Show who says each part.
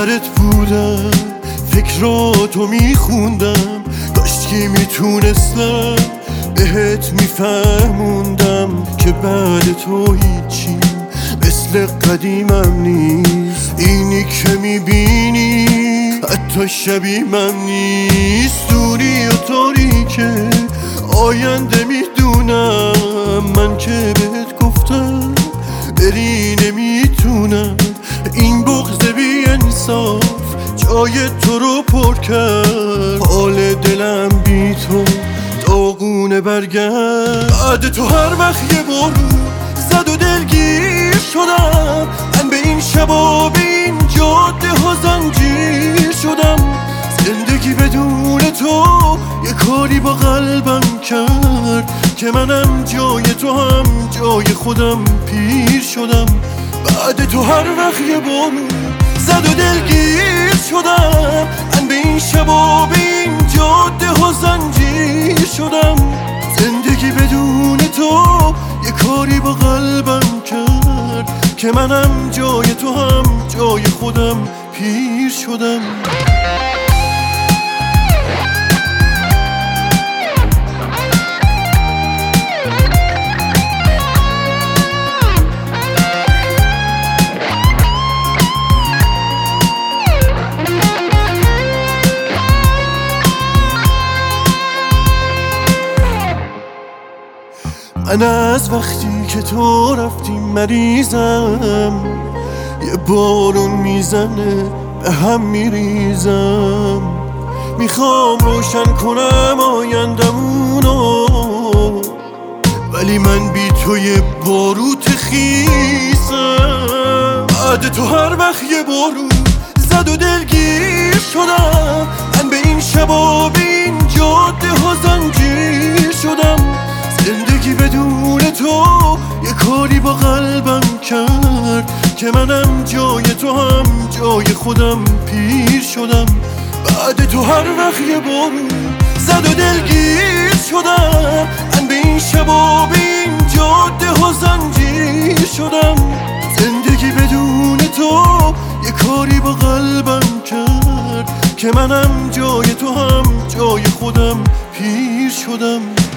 Speaker 1: سرت بودم، فکراتو میخوندم، کاش که میتونستم بهت میفهموندم که بعد تو هیچی مثل قدیمم نیست. اینی که میبینی حتی شبیه‌م نیست. دوری و تاریکه آینده میدونم، من که بهت گفتم بری نمیتونم. این بغض بی انصاف جای تو رو پر کرد، حال دلم بی تو داغونه. برگرد بعد تو هر وقت یه بارون زد و دلگیر شدم، من به این شبا به این جاده ها زنجیر شدم. زندگی بدون تو یه کاری با قلبم کرد که منم جای تو هم جای خودم پیر شدم. بعد تو هر وقت یه بارون زد و دلگیر شدم، من به این شبا به این جاده ها زنجیر شدم. زندگی بدون تو یه کاری با قلبم کرد که منم جای تو هم جای خودم پیر شدم. من از وقتی که تو رفتی مریضم، یه بارون میزنه به هم میریزم. میخوام روشن کنم آیندمونو، ولی من بی تو یه باروت خیسم. بعد تو هر وقت یه بارون زد و دلگیر شدم، من به این شبا به این جاده ها زنجیر شدم. زندگی بدون تو یه کاری با قلبم کرد که منم جای تو هم جای خودم پیر شدم. بعد تو هر وقت یه بارون زد و دلگیر شدم، من به این شبا به این جاده ها زنجیر شدم. زندگی بدون تو یه کاری با قلبم کرد که منم جای تو هم جای خودم پیر شدم.